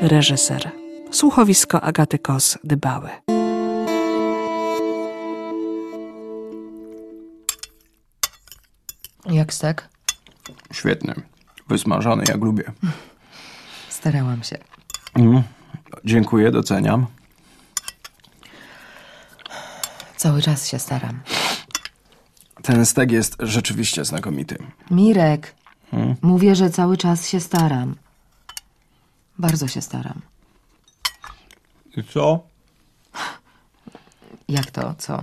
reżyser. Słuchowisko Agaty Kos-Dybały. Jak stek? Świetny. Wysmażony, jak lubię. Starałam się. Dziękuję, doceniam. Cały czas się staram. Ten stek jest rzeczywiście znakomity. Mirek, mówię, że cały czas się staram. Bardzo się staram. I co? Jak to? Co?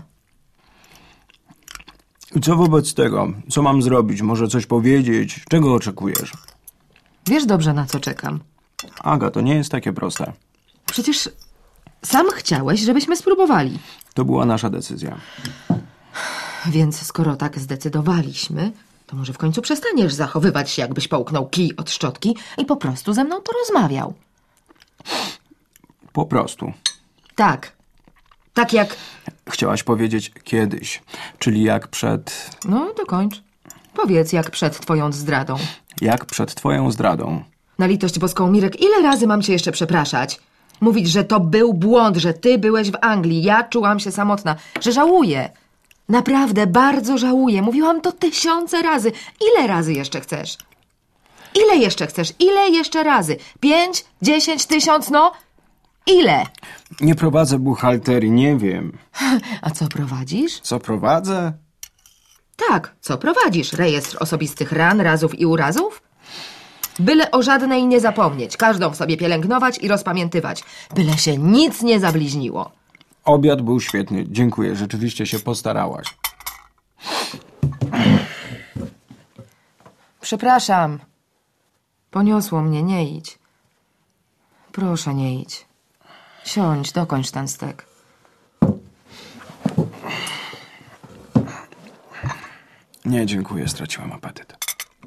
I co wobec tego? Co mam zrobić? Może coś powiedzieć? Czego oczekujesz? Wiesz dobrze, na co czekam. Aga, to nie jest takie proste. Przecież sam chciałeś, żebyśmy spróbowali. To była nasza decyzja. Więc skoro tak zdecydowaliśmy, to może w końcu przestaniesz zachowywać się, jakbyś połknął kij od szczotki i po prostu ze mną porozmawiał. Po prostu. Tak. Tak jak... Chciałaś powiedzieć kiedyś, czyli jak przed... No, dokończ. Powiedz, jak przed twoją zdradą. Jak przed twoją zdradą. Na litość boską, Mirek, ile razy mam cię jeszcze przepraszać? Mówić, że to był błąd, że ty byłeś w Anglii, ja czułam się samotna, że żałuję. Naprawdę bardzo żałuję. Mówiłam to 1000 razy. Ile razy jeszcze chcesz? Ile jeszcze chcesz? Ile jeszcze razy? 5, 10, 1000, no? Ile? Nie prowadzę buchalterii, nie wiem. A co prowadzisz? Co prowadzę? Tak, co prowadzisz? Rejestr osobistych ran, razów i urazów? Byle o żadnej nie zapomnieć, każdą w sobie pielęgnować i rozpamiętywać. Byle się nic nie zabliźniło. Obiad był świetny, dziękuję, rzeczywiście się postarałaś. Przepraszam. Poniosło mnie, nie idź. Proszę, nie idź. Siądź, dokończ ten stek. Nie, dziękuję, straciłam apetyt.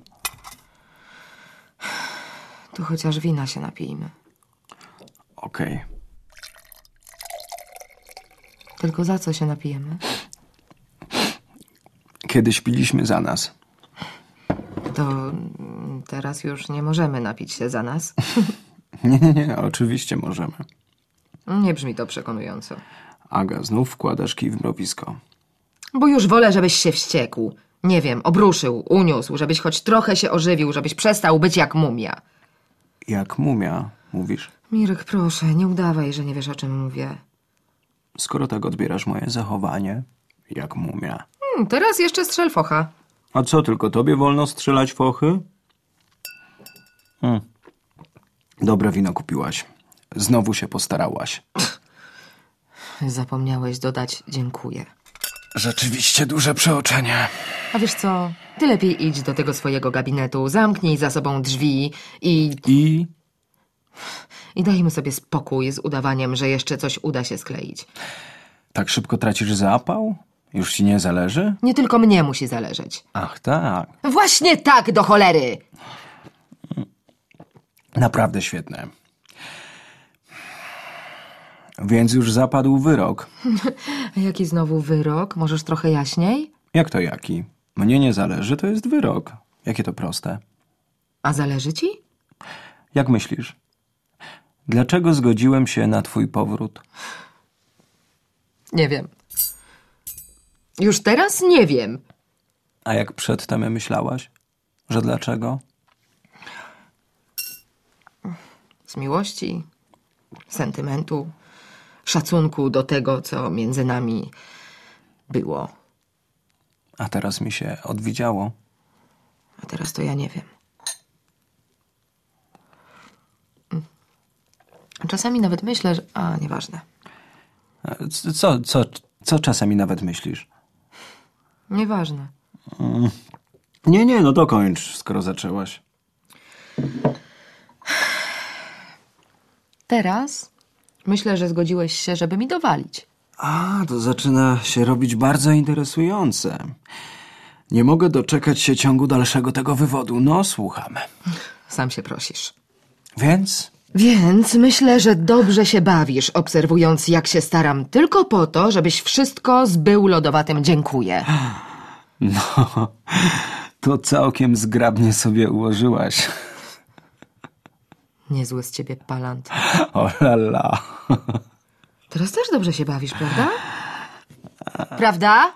Tu chociaż wina się napijmy. Okej. Tylko za co się napijemy? Kiedyś piliśmy za nas. To teraz już nie możemy napić się za nas. Nie, oczywiście możemy. Nie brzmi to przekonująco. Aga, znów wkładasz kij w mrowisko. Bo już wolę, żebyś się wściekł. Nie wiem, obruszył, uniósł, żebyś choć trochę się ożywił, żebyś przestał być jak mumia. Jak mumia, mówisz? Mirek, proszę, nie udawaj, że nie wiesz, o czym mówię. Skoro tak odbierasz moje zachowanie, jak mumia. Teraz jeszcze strzel focha. A co, tylko tobie wolno strzelać fochy? Dobre wino kupiłaś. Znowu się postarałaś. Zapomniałeś dodać dziękuję. Rzeczywiście duże przeoczenie. A wiesz co? Ty lepiej idź do tego swojego gabinetu, zamknij za sobą drzwi i dajmy sobie spokój z udawaniem, że jeszcze coś uda się skleić. Tak szybko tracisz zapał? Już ci nie zależy? Nie tylko mnie musi zależeć. Ach, tak. Właśnie tak, do cholery! Naprawdę świetne. Więc już zapadł wyrok. A jaki znowu wyrok? Możesz trochę jaśniej? Jak to jaki? Mnie nie zależy, to jest wyrok. Jakie to proste. A zależy ci? Jak myślisz? Dlaczego zgodziłem się na twój powrót? Nie wiem. Już teraz nie wiem. A jak przedtem myślałaś? Że dlaczego? Z miłości, sentymentu, szacunku do tego, co między nami było. A teraz mi się odwidziało. A teraz to ja nie wiem. Czasami nawet myślę, że... A, nieważne. Co czasami nawet myślisz? Nieważne. Nie, no dokończ, skoro zaczęłaś. Teraz myślę, że zgodziłeś się, żeby mi dowalić. A, to zaczyna się robić bardzo interesujące. Nie mogę doczekać się ciągu dalszego tego wywodu. No, słucham. Sam się prosisz. Więc? Więc myślę, że dobrze się bawisz, obserwując, jak się staram, tylko po to, żebyś wszystko zbył lodowatym dziękuję. No, to całkiem zgrabnie sobie ułożyłaś. Niezły z ciebie palant. O la la. Teraz też dobrze się bawisz, prawda? Prawda?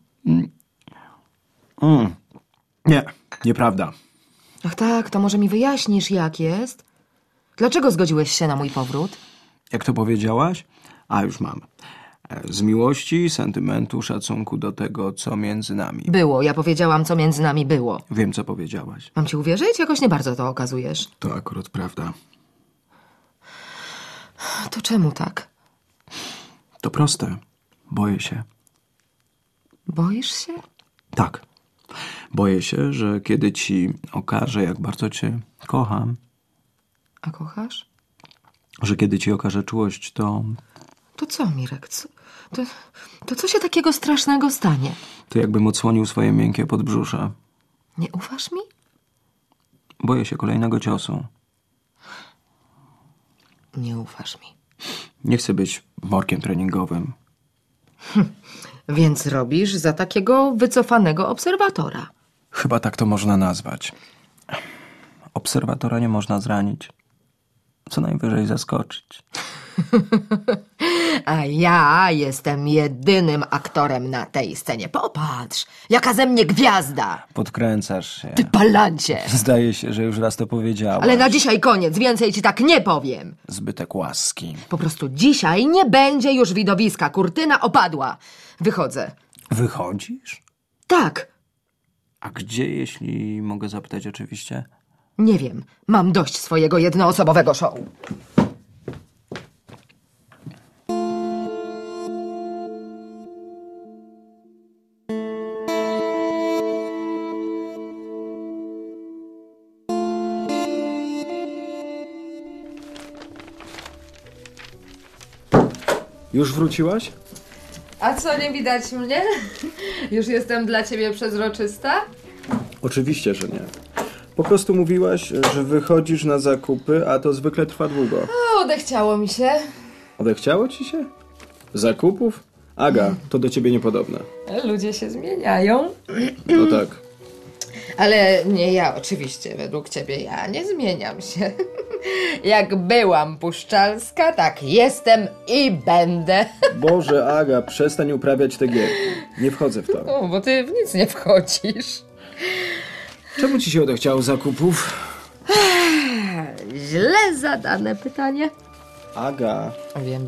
Nie, nieprawda. Ach tak, to może mi wyjaśnisz, jak jest? Dlaczego zgodziłeś się na mój powrót? Jak to powiedziałaś? A, już mam. Z miłości, sentymentu, szacunku do tego, co między nami. Było, ja powiedziałam, co między nami było. Wiem, co powiedziałaś. Mam ci uwierzyć? Jakoś nie bardzo to okazujesz. To akurat prawda. To czemu tak? To proste. Boję się. Boisz się? Tak. Boję się, że kiedy ci okażę, jak bardzo cię kocham, A kochasz? że kiedy ci okażę czułość, to To co, Mirek? To co się takiego strasznego stanie? jakbym odsłonił swoje miękkie podbrzusze. Nie ufasz mi? Boję się kolejnego ciosu. Nie ufasz mi. Nie chcę być workiem treningowym. Więc robisz za takiego wycofanego obserwatora. Chyba tak to można nazwać. Obserwatora nie można zranić. Co najwyżej zaskoczyć. A ja jestem jedynym aktorem na tej scenie. Popatrz, jaka ze mnie gwiazda! Podkręcasz się. Ty palancie! Zdaje się, że już raz to powiedziałaś. Ale na dzisiaj koniec, więcej ci tak nie powiem. Zbytek łaski. Po prostu dzisiaj nie będzie już widowiska. Kurtyna opadła. Wychodzę. Wychodzisz? Tak, A gdzie, jeśli mogę zapytać oczywiście? nie wiem. Mam dość swojego jednoosobowego show. Już wróciłaś? A co, nie widać mnie? Już jestem dla ciebie przezroczysta? Oczywiście, że nie. Po prostu mówiłaś, że wychodzisz na zakupy, a to zwykle trwa długo. Odechciało mi się. Odechciało ci się? Zakupów? Aga, to do ciebie niepodobne. Ludzie się zmieniają. No tak. Ale nie ja, oczywiście, według ciebie ja nie zmieniam się. Jak byłam puszczalska, tak jestem i będę. Boże, Aga, przestań uprawiać te gierki. Nie wchodzę w to. O, bo ty w nic nie wchodzisz. Czemu ci się odechciało zakupów? Źle zadane pytanie. Aga. Wiem.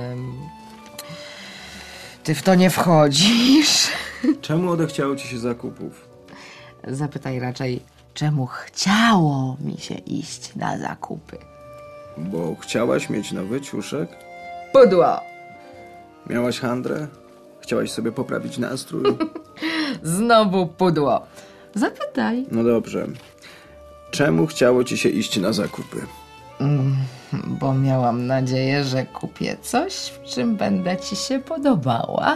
Ty w to nie wchodzisz. Czemu odechciało ci się zakupów? Zapytaj raczej, czemu chciało mi się iść na zakupy. Bo chciałaś mieć nowy ciuszek? Pudło. Miałaś handrę? Chciałaś sobie poprawić nastrój? Znowu pudło. Zapytaj. No dobrze. Czemu chciało ci się iść na zakupy? Bo miałam nadzieję, że kupię coś, w czym będę ci się podobała.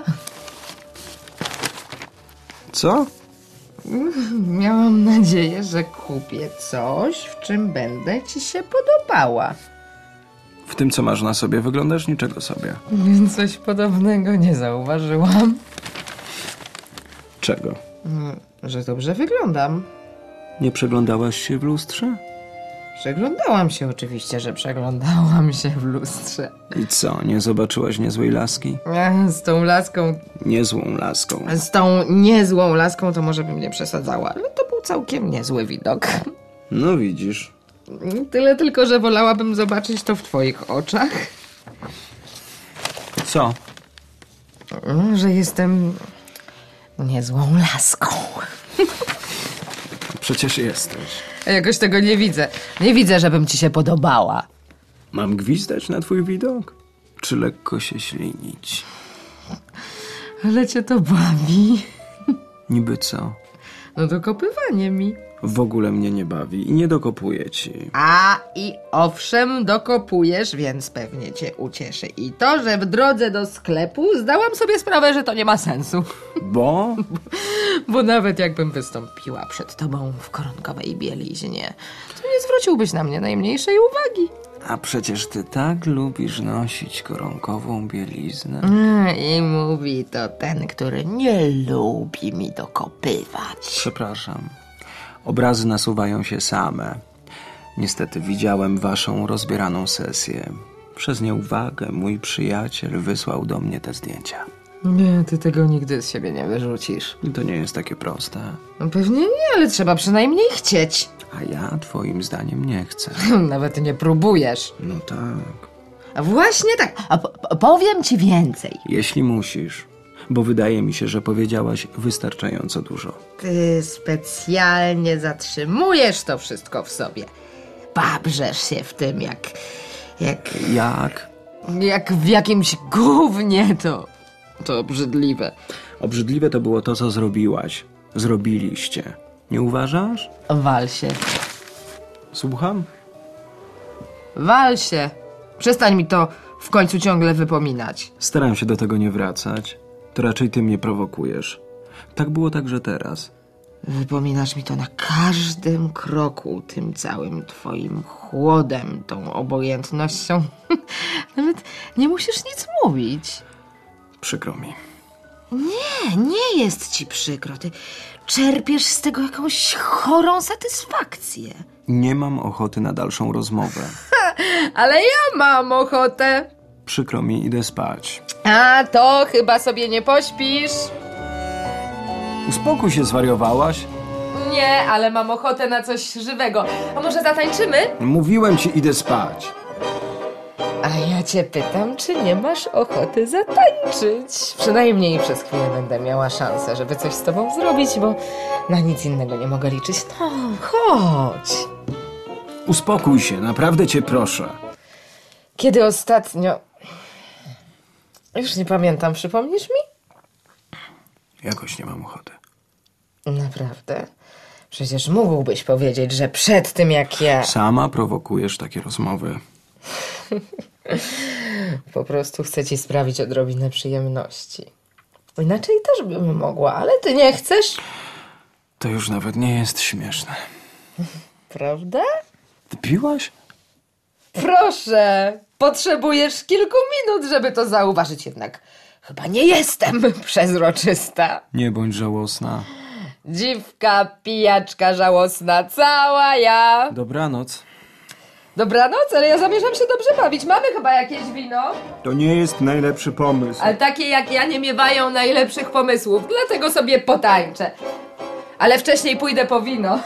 Co? Miałam nadzieję, że kupię coś, w czym będę ci się podobała. W tym, co masz na sobie, wyglądasz niczego sobie. Coś podobnego nie zauważyłam. Czego? Że dobrze wyglądam. Nie przeglądałaś się w lustrze? Przeglądałam się oczywiście, że przeglądałam się w lustrze. I co, nie zobaczyłaś niezłej laski? Z tą laską, Niezłą laską. z tą niezłą laską to może bym nie przesadzała, ale to był całkiem niezły widok. No widzisz. Tyle tylko, że wolałabym zobaczyć to w twoich oczach. Co? Że jestem niezłą laską. Przecież jesteś. A jakoś tego nie widzę. Nie widzę, żebym ci się podobała. Mam gwizdać na twój widok? Czy lekko się ślinić? Ale cię to bawi. Niby co? No to kopywanie mi. W ogóle mnie nie bawi i nie dokopuję ci. A i owszem, dokopujesz, więc pewnie cię ucieszy. I to, że w drodze do sklepu zdałam sobie sprawę, że to nie ma sensu. Bo? Bo nawet jakbym wystąpiła przed tobą w koronkowej bieliźnie, to nie zwróciłbyś na mnie najmniejszej uwagi. A przecież ty tak lubisz nosić koronkową bieliznę. I mówi to ten, który nie lubi mi dokopywać. Przepraszam. Obrazy nasuwają się same. Niestety widziałem waszą rozbieraną sesję. Przez nieuwagę mój przyjaciel wysłał do mnie te zdjęcia. Nie, ty tego nigdy z siebie nie wyrzucisz. To nie jest takie proste. No pewnie nie, ale trzeba przynajmniej chcieć. A ja twoim zdaniem nie chcę. Nawet nie próbujesz. No tak. A właśnie tak. A powiem ci więcej. Jeśli musisz, bo wydaje mi się, że powiedziałaś wystarczająco dużo. Ty specjalnie zatrzymujesz to wszystko w sobie. Babrzesz się w tym jak Jak? w jakimś gównie to obrzydliwe. Obrzydliwe to było to, co zrobiłaś. Zrobiliście. Nie uważasz? Wal się. Słucham? Wal się. Przestań mi to w końcu ciągle wypominać. Staram się do tego nie wracać. To raczej ty mnie prowokujesz. Tak było także teraz. Wypominasz mi to na każdym kroku, tym całym twoim chłodem, tą obojętnością. Nawet nie musisz nic mówić. Przykro mi. Nie jest ci przykro. Ty czerpiesz z tego jakąś chorą satysfakcję. Nie mam ochoty na dalszą rozmowę. Ale ja mam ochotę. Przykro mi, idę spać. A to chyba sobie nie pośpisz. Uspokój się, zwariowałaś? Nie, ale mam ochotę na coś żywego. A może zatańczymy? Mówiłem ci, idę spać. A ja cię pytam, czy nie masz ochoty zatańczyć? Przynajmniej przez chwilę będę miała szansę, żeby coś z tobą zrobić, bo na nic innego nie mogę liczyć. No, chodź. Uspokój się, naprawdę cię proszę. Kiedy ostatnio... Już nie pamiętam, przypomnisz mi? Jakoś nie mam ochoty. Naprawdę? Przecież mógłbyś powiedzieć, że przed tym jak ja... Sama prowokujesz takie rozmowy. Po prostu chcę ci sprawić odrobinę przyjemności. Inaczej też bym mogła, ale ty nie chcesz. To już nawet nie jest śmieszne. Prawda? Ty piłaś? Proszę, potrzebujesz kilku minut, żeby to zauważyć, jednak chyba nie jestem przezroczysta. Nie bądź żałosna. Dziwka, pijaczka żałosna, cała ja. Dobranoc. Dobranoc, ale ja zamierzam się dobrze bawić. Mamy chyba jakieś wino? To nie jest najlepszy pomysł. Ale takie jak ja nie miewają najlepszych pomysłów, dlatego sobie potańczę. Ale wcześniej pójdę po wino.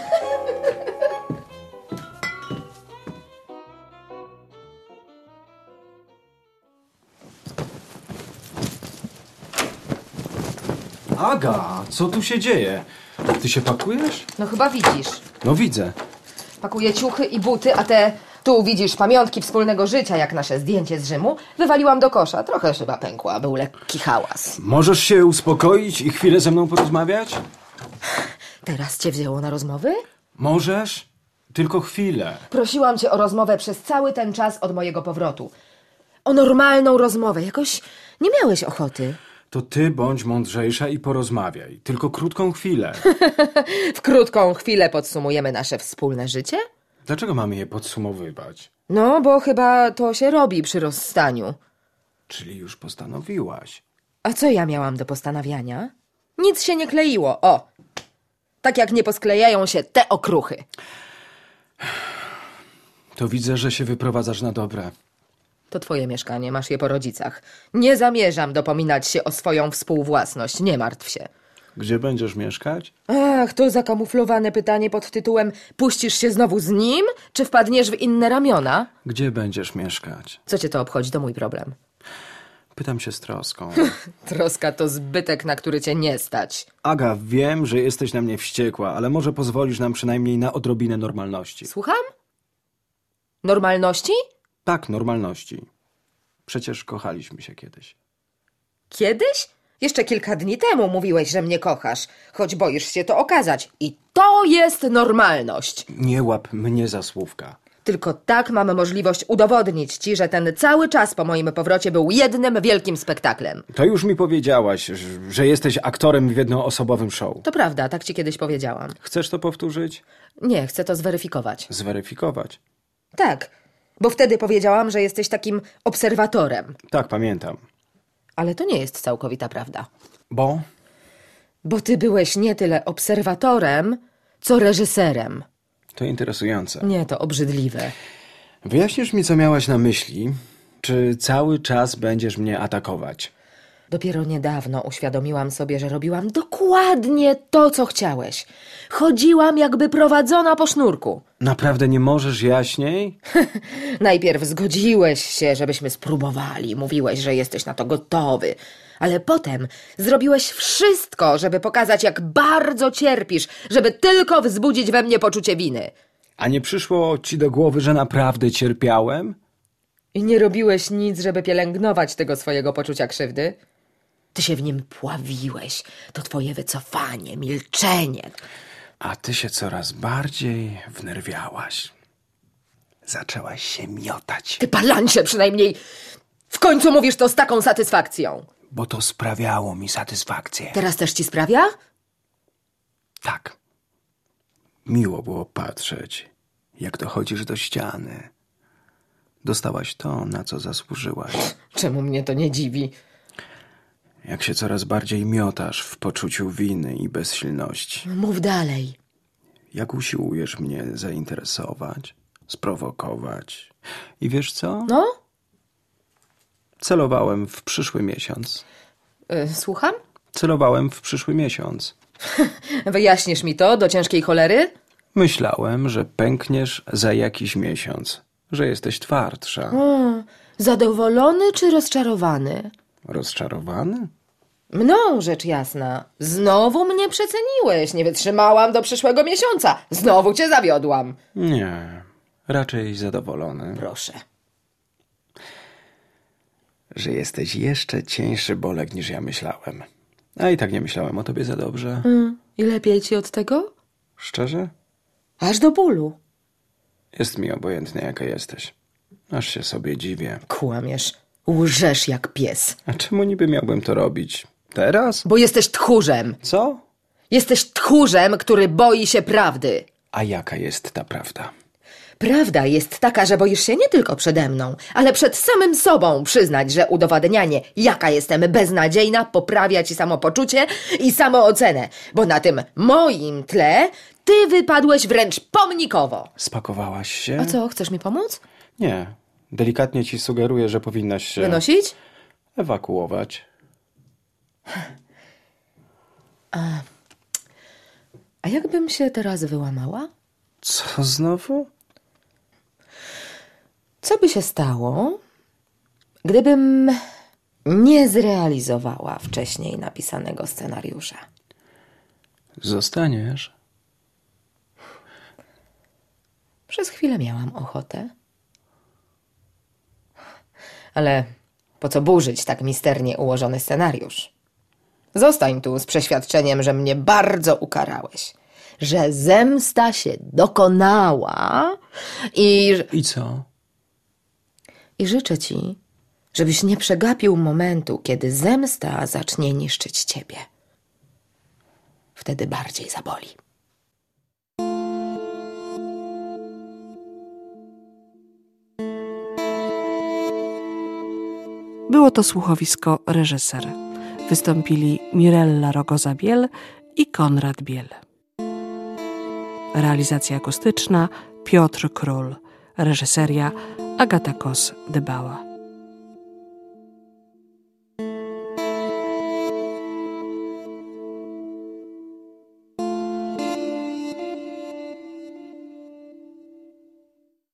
Aga, co tu się dzieje? Ty się pakujesz? No chyba widzisz. No widzę. Pakuję ciuchy i buty, a te, tu widzisz, pamiątki wspólnego życia, jak nasze zdjęcie z Rzymu, wywaliłam do kosza. Trochę szyba pękła, był lekki hałas. Możesz się uspokoić i chwilę ze mną porozmawiać? Teraz cię wzięło na rozmowy? Możesz? Tylko chwilę. Prosiłam cię o rozmowę przez cały ten czas od mojego powrotu. O normalną rozmowę. Jakoś nie miałeś ochoty. To ty bądź mądrzejsza i porozmawiaj. Tylko krótką chwilę. W krótką chwilę podsumujemy nasze wspólne życie? Dlaczego mamy je podsumowywać? No, bo chyba to się robi przy rozstaniu. Czyli już postanowiłaś. A co ja miałam do postanawiania? Nic się nie kleiło, o! Tak jak nie posklejają się te okruchy. To widzę, że się wyprowadzasz na dobre. To twoje mieszkanie, masz je po rodzicach. Nie zamierzam dopominać się o swoją współwłasność, nie martw się. Gdzie będziesz mieszkać? Ach, to zakamuflowane pytanie pod tytułem puścisz się znowu z nim, czy wpadniesz w inne ramiona? Gdzie będziesz mieszkać? Co cię to obchodzi, to mój problem. Pytam się z troską. Troska to zbytek, na który cię nie stać. Aga, wiem, że jesteś na mnie wściekła, ale może pozwolisz nam przynajmniej na odrobinę normalności. Słucham? Normalności? Tak, normalności. Przecież kochaliśmy się kiedyś. Kiedyś? Jeszcze kilka dni temu mówiłeś, że mnie kochasz, choć boisz się to okazać. I to jest normalność. Nie łap mnie za słówka. Tylko tak mamy możliwość udowodnić ci, że ten cały czas po moim powrocie był jednym wielkim spektaklem. To już mi powiedziałaś, że jesteś aktorem w jednoosobowym show. To prawda, tak ci kiedyś powiedziałam. Chcesz to powtórzyć? Nie, chcę to zweryfikować. Zweryfikować. Tak, bo wtedy powiedziałam, że jesteś takim obserwatorem. Tak, pamiętam. Ale to nie jest całkowita prawda. Bo? Bo ty byłeś nie tyle obserwatorem, co reżyserem. To interesujące. Nie, to obrzydliwe. Wyjaśnisz mi, co miałaś na myśli? Czy cały czas będziesz mnie atakować? Dopiero niedawno uświadomiłam sobie, że robiłam dokładnie to, co chciałeś. Chodziłam jakby prowadzona po sznurku. Naprawdę nie możesz jaśniej? Najpierw zgodziłeś się, żebyśmy spróbowali. Mówiłeś, że jesteś na to gotowy. Ale potem zrobiłeś wszystko, żeby pokazać, jak bardzo cierpisz, żeby tylko wzbudzić we mnie poczucie winy. A nie przyszło ci do głowy, że naprawdę cierpiałem? I nie robiłeś nic, żeby pielęgnować tego swojego poczucia krzywdy? Ty się w nim pławiłeś. To twoje wycofanie, milczenie. A ty się coraz bardziej wnerwiałaś. Zaczęłaś się miotać, Ty palancie przynajmniej w końcu mówisz to z taką satysfakcją. bo to sprawiało mi satysfakcję. Teraz też ci sprawia? Tak. Miło było patrzeć, jak dochodzisz do ściany. Dostałaś to, na co zasłużyłaś. Czemu mnie to nie dziwi? Jak się coraz bardziej miotasz w poczuciu winy i bezsilności. Mów dalej. Jak usiłujesz mnie zainteresować, sprowokować. I wiesz co? No? Celowałem w przyszły miesiąc. Słucham? Celowałem w przyszły miesiąc. Wyjaśnisz mi to do ciężkiej cholery? Myślałem, że pękniesz za jakiś miesiąc, że jesteś twardsza. Zadowolony czy rozczarowany? Rozczarowany? Mną, rzecz jasna. Znowu mnie przeceniłeś. Nie wytrzymałam do przyszłego miesiąca. Znowu cię zawiodłam. Nie, raczej zadowolony, Proszę. że jesteś jeszcze cieńszy bolek niż ja myślałem. A i tak nie myślałem o tobie za dobrze. I lepiej ci od tego? Szczerze? Aż do bólu. Jest mi obojętne, jaka jesteś. Aż się sobie dziwię. Kłamiesz. Łżesz jak pies. A czemu niby miałbym to robić? Teraz? Bo jesteś tchórzem. Co? Jesteś tchórzem, który boi się prawdy. A jaka jest ta prawda? Prawda jest taka, że boisz się nie tylko przede mną, ale przed samym sobą przyznać, że udowadnianie, jaka jestem beznadziejna, poprawia ci samopoczucie i samoocenę, bo na tym moim tle ty wypadłeś wręcz pomnikowo. Spakowałaś się? A co, chcesz mi pomóc? Nie. Delikatnie ci sugeruję, że powinnaś się Wynosić? ewakuować. A jakbym się teraz wyłamała? Co znowu? Co by się stało, gdybym nie zrealizowała wcześniej napisanego scenariusza? Zostaniesz. Przez chwilę miałam ochotę. Ale po co burzyć tak misternie ułożony scenariusz? Zostań tu z przeświadczeniem, że mnie bardzo ukarałeś, że zemsta się dokonała i co? I życzę ci, żebyś nie przegapił momentu, kiedy zemsta zacznie niszczyć ciebie. Wtedy bardziej zaboli. Było to słuchowisko Reżyser. Wystąpili Mirella Rogoza-Biel i Konrad Biel. Realizacja akustyczna Piotr Król. Reżyseria Agata Kos-Dybała.